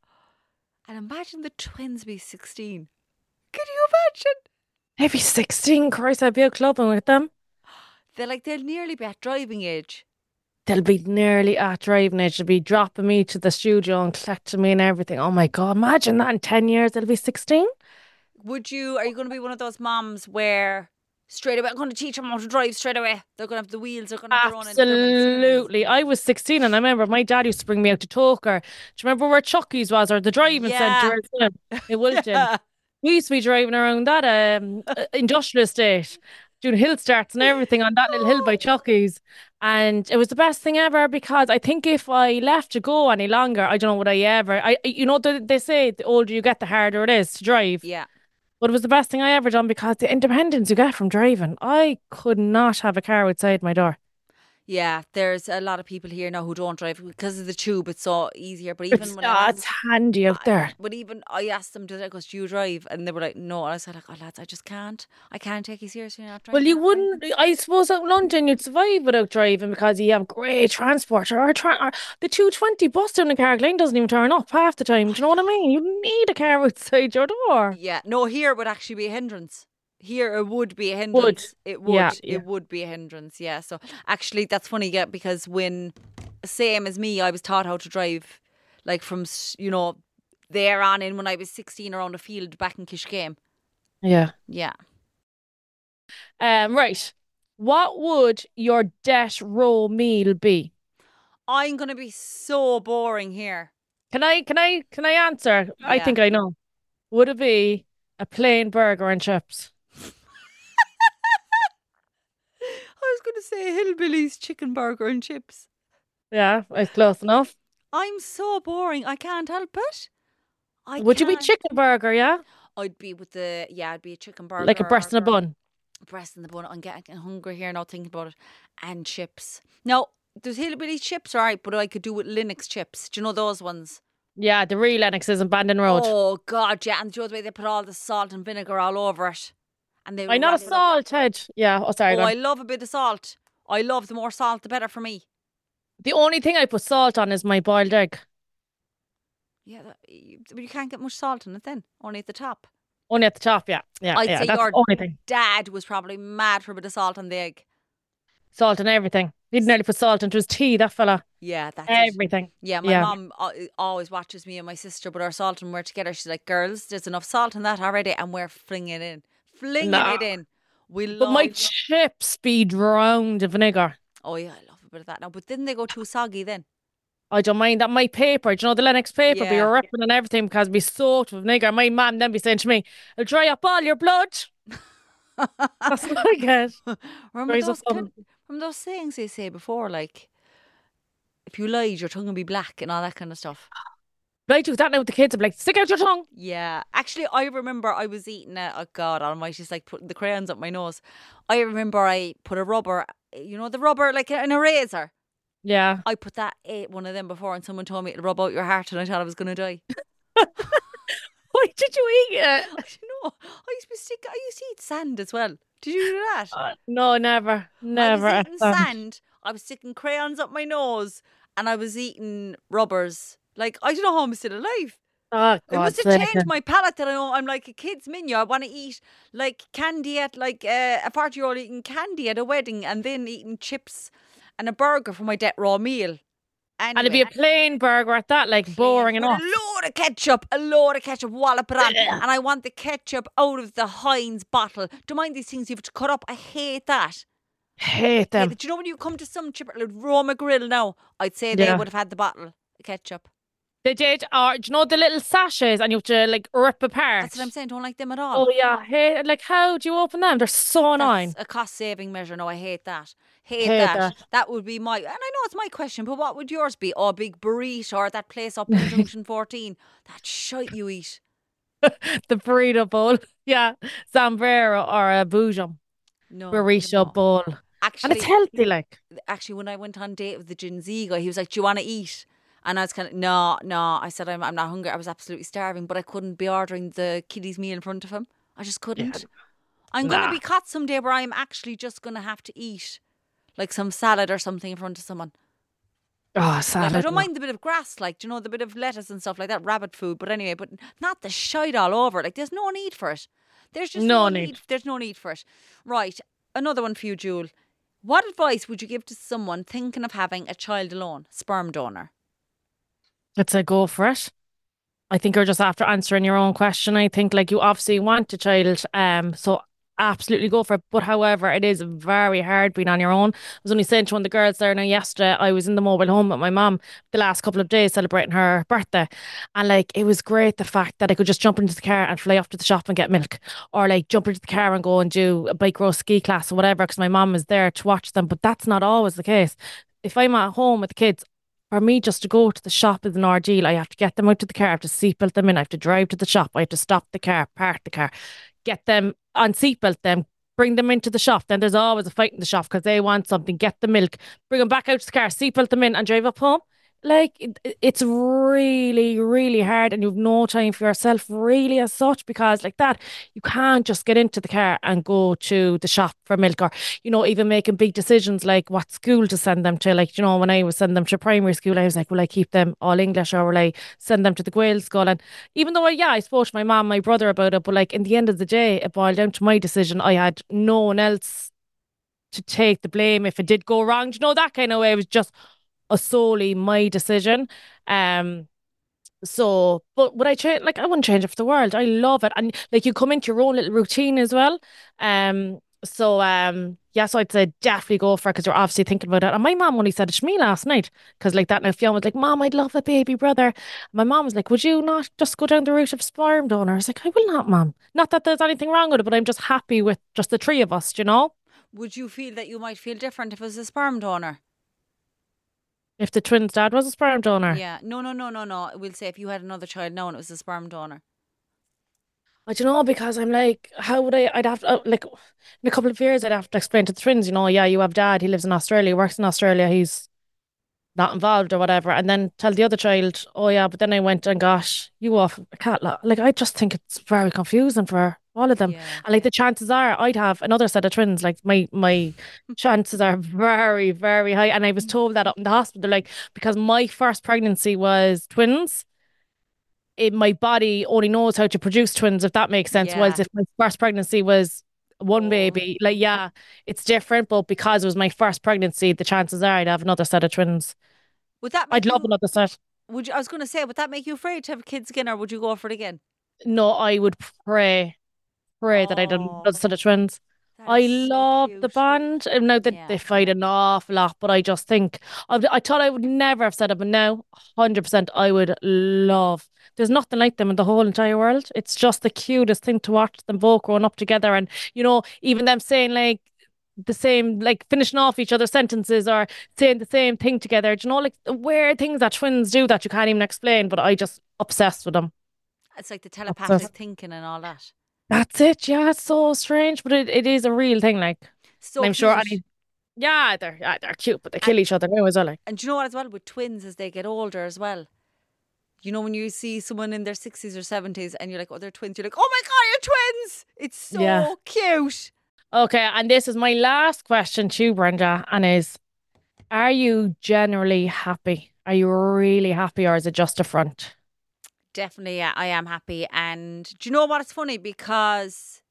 And imagine the twins be sixteen. Can you imagine? Maybe sixteen. Christ, I'd be out clubbing with them. They're like they'll nearly be at driving age. They'll be nearly at driving age. They'll be dropping me to the studio and collecting me and everything. Oh my God, imagine that in ten years, they'll be sixteen. Would you, are you going to be one of those moms where straight away, I'm going to teach them how to drive straight away? They're going to have the wheels, they're going to have their own independence. Absolutely. I was sixteen and I remember my dad used to bring me out to Toker. Do you remember where Chucky's was or the driving Yeah. centre in Wilton? Yeah. We used to be driving around that um, uh, industrial estate, doing hill starts and everything on that little hill by Chucky's. And it was the best thing ever because I think if I left to go any longer, I don't know would I ever. I, you know, they, they say the older you get, the harder it is to drive. Yeah. But it was the best thing I ever done because the independence you get from driving. I could not have a car outside my door. Yeah, there's a lot of people here now who don't drive because of the tube. It's so easier. But even It's, when oh, I was, it's handy out there. I, but even I asked them, "Did I go? Do you drive?" And they were like, "No." And I said, "Like, oh lads, I just can't. I can't take you seriously. You're not driving." Well, you wouldn't. I suppose out in London you'd survive without driving because you have great transport. Or, tra- or the two twenty bus down in Carrickline doesn't even turn up half the time. Do you know what I mean? You need a car outside your door. Yeah, no, here it would actually be a hindrance. Here it would be a hindrance. Would. It would. Yeah, It yeah. would be a hindrance. Yeah. So actually, that's funny. Yeah, because when same as me, I was taught how to drive, like from s- you know there on in when I was sixteen around a field back in Kishgame. Yeah. Yeah. Um. Right. What would your death row meal be? I'm gonna be so boring here. Can I? Can I? Can I answer? I Yeah. think I know. Would it be a plain burger and chips? I was gonna say Hillbillies chicken burger and chips. Yeah, it's close enough. I'm so boring. I can't help it. I Would you be can't. chicken burger? Yeah, I'd be with the yeah. I'd be a chicken burger, like a breast and a or- bun. breast in the bun. I'm getting hungry here now thinking about it. And chips. Now, there's hillbilly chips, right? But I could do with Linux chips. Do you know those ones? Yeah, the real Lennoxes in Bandon Road. Oh God, yeah. And do you know the way they put all the salt and vinegar all over it? And they I not a wrap it up. salt head. Yeah. Oh, sorry. Oh, go on. I love a bit of salt. I love the more salt, the better for me. The only thing I put salt on is my boiled egg. Yeah, that, you, but you can't get much salt in it then. Only at the top. Only at the top. Yeah, yeah, I'd yeah. say That's your the only thing. dad was probably mad for a bit of salt on the egg. Salt and everything. He'd nearly put salt into his tea. That fella. Yeah, that's it. Everything. Yeah, my Yeah. mum uh, always watches me and my sister with our salt and we're together. She's like, girls, there's enough salt in that already. And we're flinging it in. Flinging Nah. it in. We But love my chips be drowned in vinegar. Oh, yeah, I love a bit of that now. But didn't they go too soggy then? I don't mind that. My paper, do you know the Lennox paper? Be Yeah. ripping and everything because it'd be soaked with vinegar. My mum then be saying to me, "It'll dry up all your blood." That's what I get. Remember Dries up those, all- kind- remember those sayings they say before? Like, if you lied, your tongue will be black and all that kind of stuff. But I do that now with the kids. I'm like, stick out your tongue. Yeah. Actually, I remember I was eating a, oh God almighty, it's like putting the crayons up my nose. I remember I put a rubber, you know, the rubber, like an eraser. Yeah. I put that, ate one of them before and someone told me it'll rub out your heart and I thought I was going to die. Why did you eat it? I don't know. I used to be sick. I used to eat sand as well. Did you do that? Uh, no, never. Never. I was ate eating that. sand. I was sticking crayons up my nose and I was eating rubbers. Like, I don't know how I'm still alive. Oh, It must God's have sake. changed my palate that I know I'm like a kid's menu. I want to eat like candy at like uh, a forty year old eating candy at a wedding and then eating chips and a burger for my debt raw meal. And it'd be a Anyway, plain burger at that, like plain boring with a enough. load of ketchup, a load of ketchup, wallop it on. Ugh. And I want the ketchup out of the Heinz bottle. Do you mind these things you have to cut up? I hate that. I Hate hate them. that. Do you know when you come to some chipper like Roma Grill now, I'd say they Yeah. would have had the bottle of ketchup. They did, or do you know the little sachets and you have to like rip apart? That's what I'm saying. Don't like them at all. Oh yeah, hate, like how do you open them? They're so annoying. That's a cost saving measure. No, I hate that. Hate Hate that. that. That would be my, and I know it's my question, but what would yours be? Oh, big burrito or that place up in Junction fourteen. That shite you eat. The burrito bowl. Yeah, Zambrero or a Boujum No, burrito no. bowl. And it's Actually, healthy, like. actually, when I went on date with the Gen Z guy, he was like, "Do you want to eat?" And I was kind of, no, no. I said, I'm, I'm not hungry. I was absolutely starving, but I couldn't be ordering the kiddie's meal in front of him. I just couldn't. I'm going to Nah. be caught someday where I'm actually just going to have to eat like some salad or something in front of someone. Oh, Like, salad. I don't no. mind the bit of grass, like, do you know, the bit of lettuce and stuff like that, rabbit food. But anyway, but not the shite all over. Like, there's no need for it. There's just No no, need. need. There's no need for it. Right. Another one for you, Jewel. What advice would you give to someone thinking of having a child alone? Sperm donor. I'd say go for it. I think you're just after answering your own question. I think like you obviously want a child, um, so absolutely go for it. But however, it is very hard being on your own. I was only saying to one of the girls there now yesterday, I was in the mobile home with my mum the last couple of days celebrating her birthday. And like it was great the fact that I could just jump into the car and fly off to the shop and get milk. Or like jump into the car and go and do a bike row ski class or whatever, because my mum was there to watch them. But that's not always the case. If I'm at home with the kids, for me, just to go to the shop is an ordeal. I have to get them out to the car, I have to seatbelt them in, I have to drive to the shop, I have to stop the car, park the car, get them on seatbelt them, bring them into the shop. Then there's always a fight in the shop because they want something, get the milk, bring them back out to the car, seatbelt them in and drive up home. Like, it, it's really, really hard and you've no time for yourself really as such because like that, you can't just get into the car and go to the shop for milk or, you know, even making big decisions like what school to send them to. Like, you know, when I was sending them to primary school, I was like, will I keep them all English or will I send them to the Gael school? And even though, I, yeah, I spoke to my mom, my brother about it, but like in the end of the day, it boiled down to my decision. I had no one else to take the blame if it did go wrong. Do you know, that kind of way. It was just a solely my decision. Um, so, but would I change? Like, I wouldn't change it for the world. I love it, and like you come into your own little routine as well. Um, so um, yeah, so I'd say definitely go for it because you're obviously thinking about it. And my mom only said it to me last night because like that, now Fiona was like, "Mom, I'd love a baby brother." My mom was like, "Would you not just go down the route of sperm donor?" I was like, "I will not, Mom. Not that there's anything wrong with it, but I'm just happy with just the three of us, do you know." Would you feel that you might feel different if it was a sperm donor? If the twins' dad was a sperm donor. Yeah. No, no, no, no, no. We'll say if you had another child now and it was a sperm donor. I don't know because I'm like, how would I? I'd have to, uh, like, in a couple of years, I'd have to explain to the twins, you know, yeah, you have dad, he lives in Australia, works in Australia, he's not involved or whatever. And then tell the other child, oh, yeah, but then I went and got you off a cat. lo- Like, I just think it's very confusing for all of them. Yeah. And like, the chances are I'd have another set of twins. Like, my, my chances are very, very high. And I was told that up in the hospital, like, because my first pregnancy was twins. It, my body only knows how to produce twins, if that makes sense. Yeah. Whilst if my first pregnancy was one Oh. baby, like, yeah, it's different. But because it was my first pregnancy, the chances are I'd have another set of twins. Would that make I'd love you? another set. Would you? I was going to say, would that make you afraid to have kids again, or would you go for it again? No, I would pray, pray that I'd have Oh, another set of twins. that I is so love the cute. band. And now that Yeah. they fight an awful lot, but I just think I, I thought I would never have said it, but now one hundred percent I would love. There's nothing like them in the whole entire world. It's just the cutest thing to watch them both growing up together, and you know, even them saying like the same, like finishing off each other's sentences or saying the same thing together. Do you know, like the weird things that twins do that you can't even explain, but I just obsessed with them. It's like the telepathic Obsessed. thinking and all that. That's it. Yeah, it's so strange, but it, it is a real thing. Like, So and I'm sure cute. any, yeah, they're yeah, they're cute, but they And kill each other now as well. Like, and do you know what as well with twins as they get older as well. You know when you see someone in their sixties or seventies and you're like, oh, they're twins. You're like, oh my god, you're twins. It's so yeah. cute. Okay, and this is my last question to you, Brenda, and is: are you generally happy? Are you really happy, or is it just a front? definitely, yeah, I am happy. And do you know what? It's funny because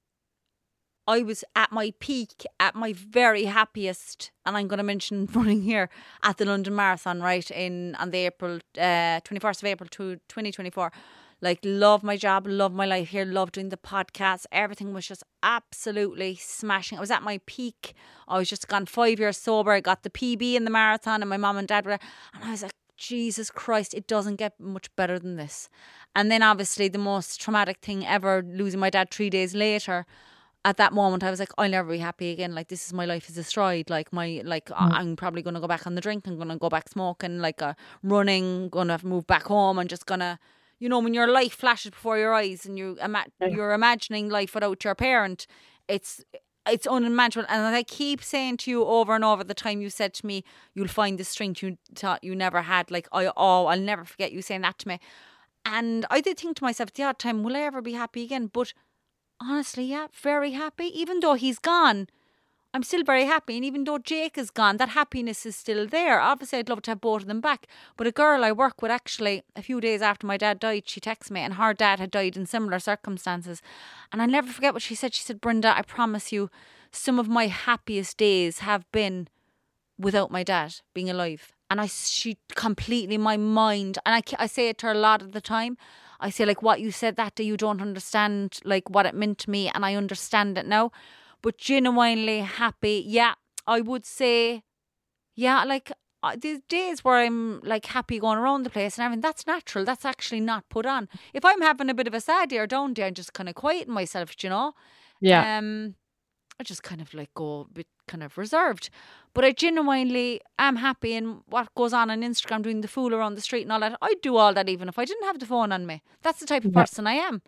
I was at my peak, at my very happiest, and I'm going to mention running here at the London Marathon, right, in on the April, uh, twenty-first of April to twenty twenty-four. Like, love my job, love my life here, love doing the podcast. Everything was just absolutely smashing. I was at my peak. I was just gone five years sober. I got the P B in the marathon, and my mum and dad were, and I was like, Jesus Christ, it doesn't get much better than this. And then obviously the most traumatic thing ever, losing my dad three days later. At that moment, I was like, I'll never be happy again. Like, this is my life is destroyed. Like, my, like, Mm. I'm probably going to go back on the drink. I'm going to go back smoking, like, uh, running, going to move back home. I'm just going to, you know, when your life flashes before your eyes and you ima- Yeah. you're imagining life without your parent, it's, it's unimaginable. And I keep saying to you over and over the time you said to me, you'll find the strength you thought you never had. Like, I, oh, I'll never forget you saying that to me. And I did think to myself, at the odd time, will I ever be happy again? But honestly, yeah, very happy. Even though he's gone, I'm still very happy. And even though Jake is gone, that happiness is still there. Obviously, I'd love to have both of them back. But a girl I work with, actually, a few days after my dad died, she texted me, and her dad had died in similar circumstances. And I'll never forget what she said. She said, Brenda, I promise you, some of my happiest days have been without my dad being alive. And I, she completely, my mind, and I, I say it to her a lot of the time. I say, like, what you said that day, you don't understand, like, what it meant to me, and I understand it now. But genuinely happy, yeah, I would say, yeah, like, uh, there's days where I'm, like, happy going around the place and everything. That's natural. That's actually not put on. If I'm having a bit of a sad day or down day, I'm just kind of quieten myself, do you know? Yeah. Um, I just kind of, like, go a bit kind of reserved. But I genuinely am happy in what goes on on Instagram, doing the fool around the street and all that. I'd do all that even if I didn't have the phone on me. That's the type of Yeah. person I am.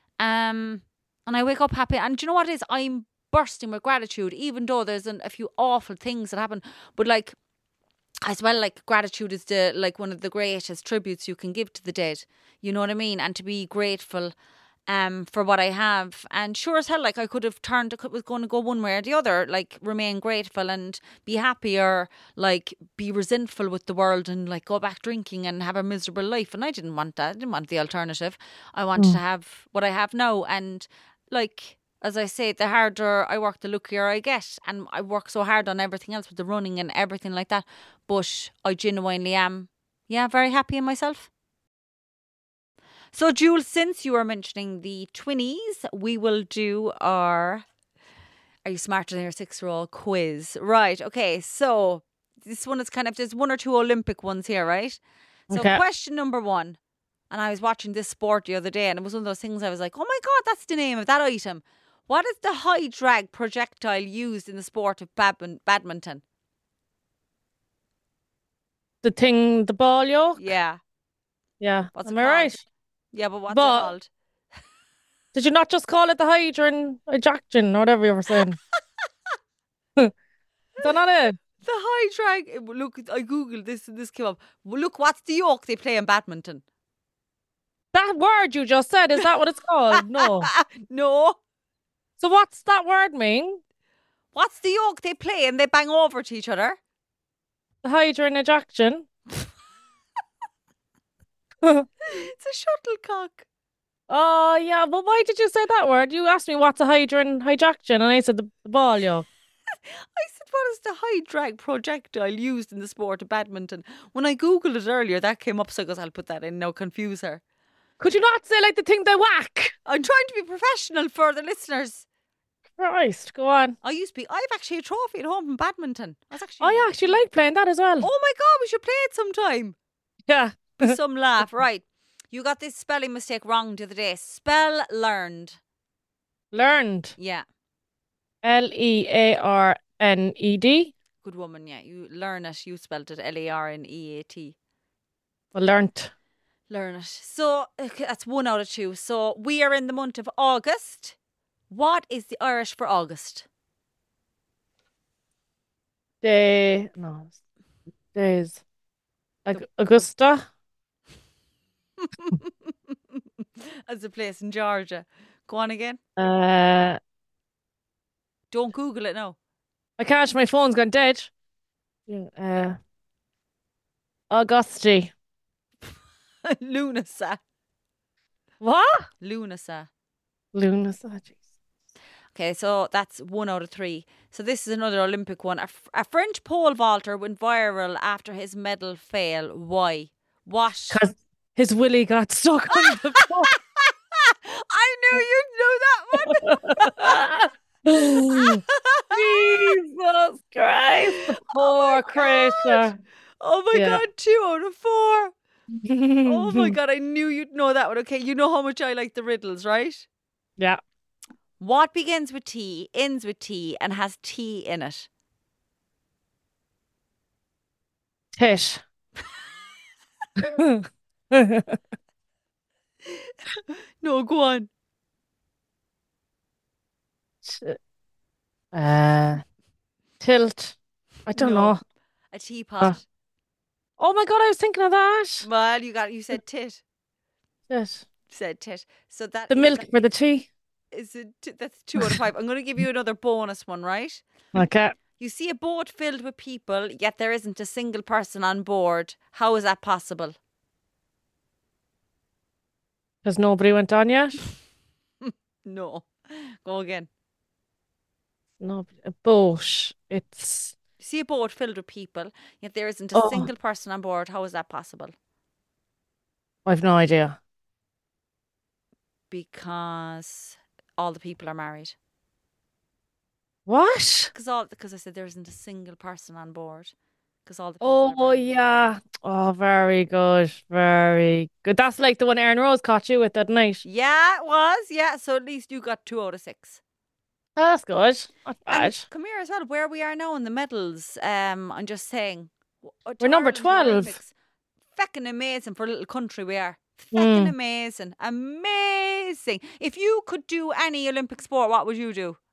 Um, and I wake up happy. And do you know what it is? I'm bursting with gratitude, even though there's an, a few awful things that happen. But, like, as well, like, gratitude is the like one of the greatest tributes you can give to the dead. You know what I mean? And to be grateful um for what I have. And sure as hell, like, I could have turned, it was going to go one way or the other, like, remain grateful and be happy, or, like, be resentful with the world and, like, go back drinking and have a miserable life. And I didn't want that. I didn't want the alternative. I wanted Mm. to have what I have now. And, like, as I say, the harder I work, the luckier I get. And I work so hard on everything else with the running and everything like that. But I genuinely am, yeah, very happy in myself. So, Jules, since you were mentioning the twinnies, we will do our Are You Smarter Than Your Six-Year-Old quiz. Right, okay, so this one is kind of, there's one or two Olympic ones here, right? So, Okay. question number one, and I was watching this sport the other day, and it was one of those things I was like, oh my God, that's the name of that item. What is the high drag projectile used in the sport of badmin- badminton? The thing, the ball yoke? Yeah. Yeah. What's Am it I called? right? Yeah, but what's But- it called? Did you not just call it the hydrogen ejection or whatever you were saying? Is that not it? The high drag. Look, I googled this and this came up. Look, what's the yoke they play in badminton? That word you just said, is that what it's called? No. No. So what's that word mean? What's the yoke they play and they bang over to each other? The hydrogen ejection. It's a shuttlecock. Oh, yeah, but why did you say that word? You asked me what's a hydrogen ejection, and I said the, the ball yoke. I said, what is the high drag projectile used in the sport of badminton? When I googled it earlier, that came up, so I goes, I'll put that in, no confuse her. Could you not say like the thing they whack? I'm trying to be professional for the listeners. Christ, go on. I used to be, I have actually a trophy at home from badminton. I was actually, I actually like playing that as well. oh my God, we should play it sometime. Yeah. Some laugh. Right. You got this spelling mistake wrong the other day. Spell learned. Learned. Yeah. L E A R N E D. Good woman, yeah. You learn it. You spelled it L A R N E A T. Well, learnt. Learn it. So okay, that's one out of two. So we are in the month of August. What is the Irish for August? Day. No. Days. Like Augusta. As a place in Georgia. Go on again. Uh, Don't Google it now. I can't. My phone's gone dead. Yeah, Uh, Augusti. Lunasa. What? Lunasa. Lunas. Oh, jeez. Okay, so that's one out of three. So this is another Olympic one. A, F- a French pole vaulter went viral after his medal fail. Why? What? Because his willy got stuck on the pole. I knew you'd know that one. Jesus Christ. The Oh poor my creature. God. Oh my Yeah. God, two out of four. Oh my God, I knew you'd know that one. Okay, you know how much I like the riddles, right? Yeah. What begins with T, ends with T, and has T in it? Tish. No, go on. uh, tilt. I don't No. know. A teapot. Oh my God, I was thinking of that. Well, you got you said tit. Shit. Said tit. So that The is milk that- for the tea. is a t- that's two out of five. I'm going to give you another bonus one, right? Okay. You see a boat filled with people, yet there isn't a single person on board. How is that possible? Because nobody went on yet? No. Go again. No, a boat. It's. You see a boat filled with people, yet there isn't a Oh. single person on board. How is that possible? I've no idea. Because all the people are married. What? Because all because I said there isn't a single person on board. Because all the people are Oh, married. yeah. Oh, very good. Very good. That's like the one Aaron Rose caught you with that night. Yeah, it was. Yeah, so at least you got two out of six. Oh, that's good. Not And bad. come here as well, where we are now in the medals. Um, I'm just saying. w- uh, to We're number Ireland in the twelve. Olympics. Feckin' amazing for a little country we are. Feckin' Mm. amazing. Amazing. If you could do any Olympic sport, what would you do?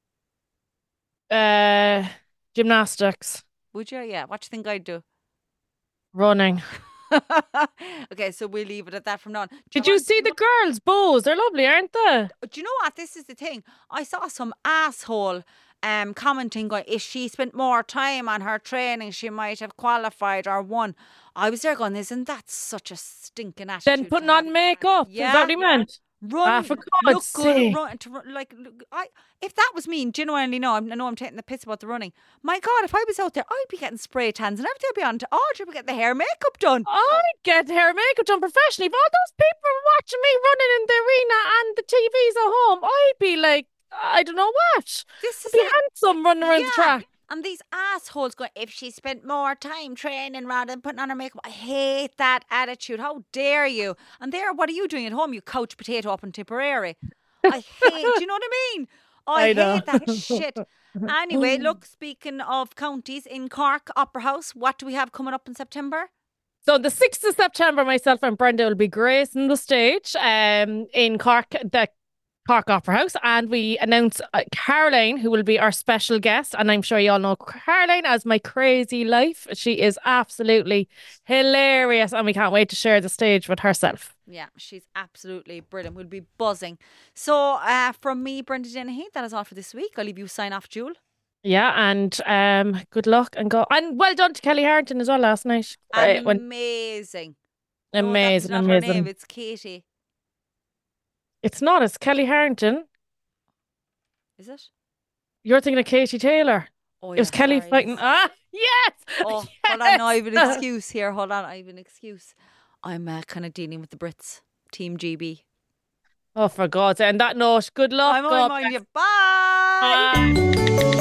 Uh, gymnastics, Would you? Yeah. What do you think I'd do? running. Okay, so we'll leave it at that from now on. Do Did know you what- see the girls' bows? They're lovely, aren't they? Do you know what? This is the thing. I saw some asshole um commenting going, if she spent more time on her training, she might have qualified or won. I was there going, isn't that such a stinking attitude? Then to putting have? on makeup. Is Yeah. that what he meant? Run, Ah, for look God's good, sake. run, to run, like look, I. If that was me, genuinely, no, I'm- I know I'm taking the piss about the running. My God, if I was out there, I'd be getting spray tans and everything. I'd be on to Audrey, would get the hair makeup done. I'd get hair and makeup done professionally. If all those people were watching me running in the arena and the T Vs at home, I'd be like, I don't know what. This is I'd be it. handsome running around the Yeah. track. And these assholes going, if she spent more time training rather than putting on her makeup. I hate that attitude. How dare you? And there, what are you doing at home? You couch potato up in Tipperary. I hate, do you know what I mean? I, I know. hate that shit. Anyway, look, speaking of counties, in Cork, Opera House, what do we have coming up in September? So the sixth of September, myself and Brenda will be gracing the stage um, in Cork, the Cork Opera House, and we announce uh, Caroline, who will be our special guest, and I'm sure you all know Caroline as My Crazy Life. She is absolutely hilarious, and we can't wait to share the stage with herself. Yeah, she's absolutely brilliant. We'll be buzzing. So, uh, from me, Brenda Dennehy, that is all for this week. I'll leave you sign off, Jewel. Yeah, and um, good luck and go. And well done to Kelly Harrington as well last night. Great one. Amazing. Amazing, no, that's not her amazing. name, it's Katie. It's not, it's Kelly Harrington. Is it? You're thinking of Katie Taylor. Oh, It was yeah, Kelly sorry, fighting. yes. Ah, yes. Oh, yes. hold on, now I have an excuse here. Hold on, I have an excuse. I'm uh, kind of dealing with the Brits. Team G B. Oh, for God's sake. And that note, good luck. I'm God on mind you. Bye. bless. Bye.